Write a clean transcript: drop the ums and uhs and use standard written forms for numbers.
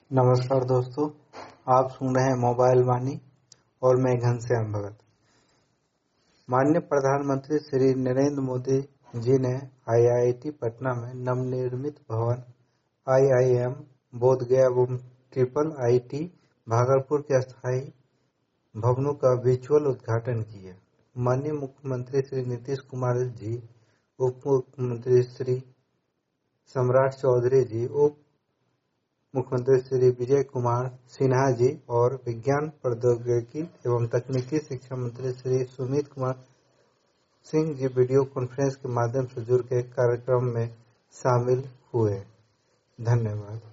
नमस्कार दोस्तों, आप सुन रहे हैं मोबाइल वाणी और मैं घनश्याम भगत। माननीय प्रधानमंत्री श्री नरेंद्र मोदी जी ने आईआईटी पटना में नवनिर्मित भवन आईआईएम बोधगया एवं ट्रिपल आईटी भागलपुर के अस्थायी भवनों का वर्चुअल उद्घाटन किया। माननीय मुख्यमंत्री श्री नीतीश कुमार जी, उप मुख्यमंत्री श्री सम्राट चौधरी जी, उप मुख्यमंत्री श्री विजय कुमार सिन्हा जी और विज्ञान प्रौद्योगिकी एवं तकनीकी शिक्षा मंत्री श्री सुमित कुमार सिंह जी वीडियो कॉन्फ्रेंस के माध्यम से जुड़ के कार्यक्रम में शामिल हुए। धन्यवाद।